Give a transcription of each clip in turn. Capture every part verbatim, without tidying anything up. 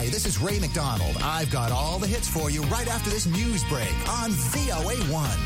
Hi, this is Ray McDonald. I've got all the hits for you right after this news break on V O A one.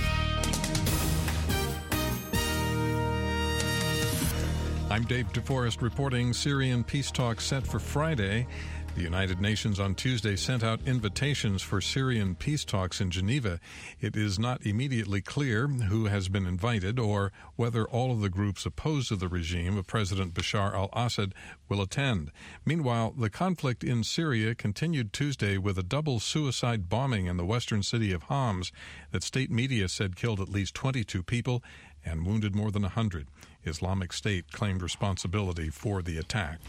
I'm Dave DeForest reporting Syrian peace talks set for Friday. The United Nations on Tuesday sent out invitations for Syrian peace talks in Geneva. It is not immediately clear who has been invited or whether all of the groups opposed to the regime of President Bashar al-Assad will attend. Meanwhile, the conflict in Syria continued Tuesday with a double suicide bombing in the western city of Homs that state media said killed at least twenty-two people and wounded more than one hundred. Islamic State claimed responsibility for the attack.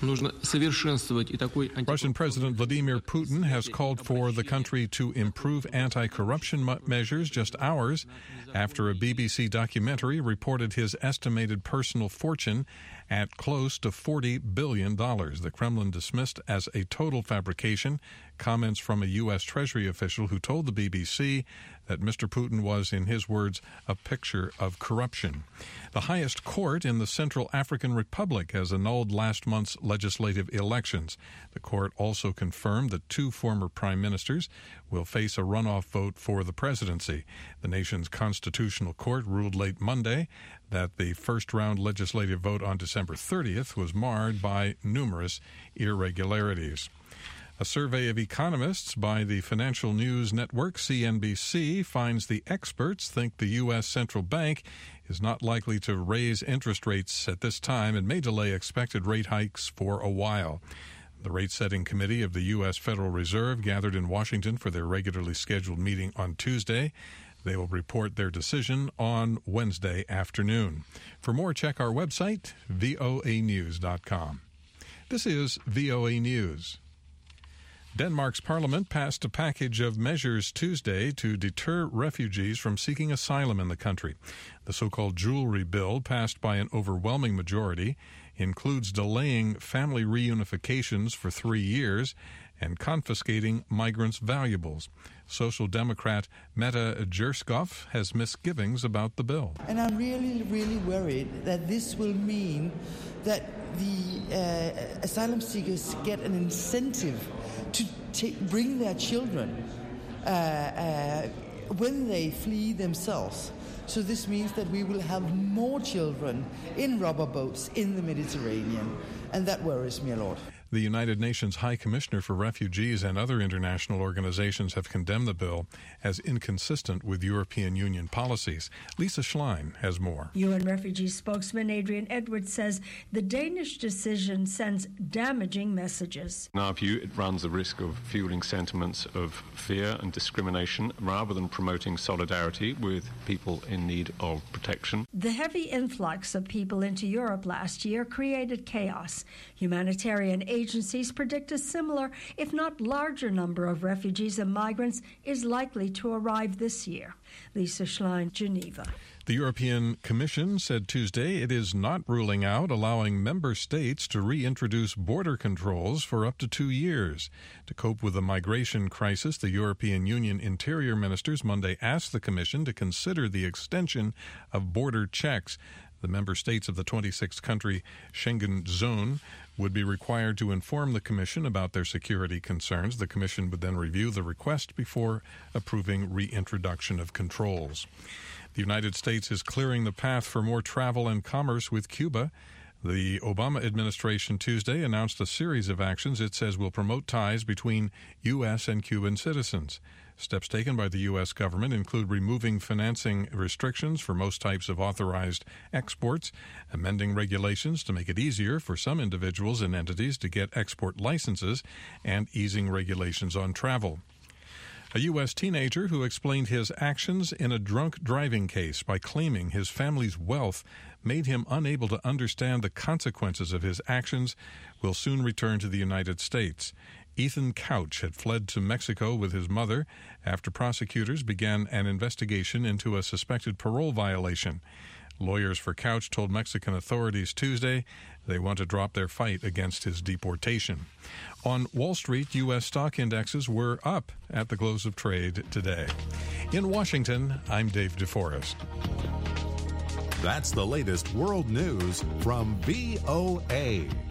Russian President Vladimir Putin has called for the country to improve anti-corruption measures just hours after a B B C documentary reported his estimated personal fortune at close to forty billion dollars. The Kremlin dismissed as a total fabrication comments from a U S Treasury official who told the B B C that Mister Putin was, in his words, a picture of corruption. The highest court in the Central African Republic has annulled last month's legislative elections. The court also confirmed that two former prime ministers will face a runoff vote for the presidency. The nation's constitutional court ruled late Monday that the first-round legislative vote on December thirtieth was marred by numerous irregularities. A survey of economists by the financial news network C N B C finds the experts think the U S central bank is not likely to raise interest rates at this time and may delay expected rate hikes for a while. The rate-setting committee of the U S Federal Reserve gathered in Washington for their regularly scheduled meeting on Tuesday. They will report their decision on Wednesday afternoon. For more, check our website, V O A news dot com. This is V O A News. Denmark's parliament passed a package of measures Tuesday to deter refugees from seeking asylum in the country. The so-called jewelry bill, passed by an overwhelming majority, includes delaying family reunifications for three years and confiscating migrants' valuables. Social Democrat Mette Gjerskov has misgivings about the bill. And I'm really, really worried that this will mean that the uh, asylum seekers get an incentive to take, bring their children uh, uh, when they flee themselves. So this means that we will have more children in rubber boats in the Mediterranean, and that worries me a lot. The United Nations High Commissioner for Refugees and other international organizations have condemned the bill as inconsistent with European Union policies. Lisa Schlein has more. U N refugee spokesman Adrian Edwards says the Danish decision sends damaging messages. In our view, it runs the risk of fueling sentiments of fear and discrimination rather than promoting solidarity with people in need of protection. The heavy influx of people into Europe last year created chaos. Humanitarian aid Agencies predict a similar, if not larger, number of refugees and migrants is likely to arrive this year. Lisa Schlein, Geneva. The European Commission said Tuesday it is not ruling out allowing member states to reintroduce border controls for up to two years. To cope with the migration crisis, the European Union interior ministers Monday asked the Commission to consider the extension of border checks. The member states of the twenty-six country Schengen zone would be required to inform the Commission about their security concerns. The Commission would then review the request before approving reintroduction of controls. The United States is clearing the path for more travel and commerce with Cuba. The Obama administration Tuesday announced a series of actions it says will promote ties between U S and Cuban citizens. Steps taken by the U S government include removing financing restrictions for most types of authorized exports, amending regulations to make it easier for some individuals and entities to get export licenses, and easing regulations on travel. A U S teenager who explained his actions in a drunk driving case by claiming his family's wealth made him unable to understand the consequences of his actions will soon return to the United States. Ethan Couch had fled to Mexico with his mother after prosecutors began an investigation into a suspected parole violation. Lawyers for Couch told Mexican authorities Tuesday they want to drop their fight against his deportation. On Wall Street, U S stock indexes were up at the close of trade today. In Washington, I'm Dave DeForest. That's the latest world news from V O A.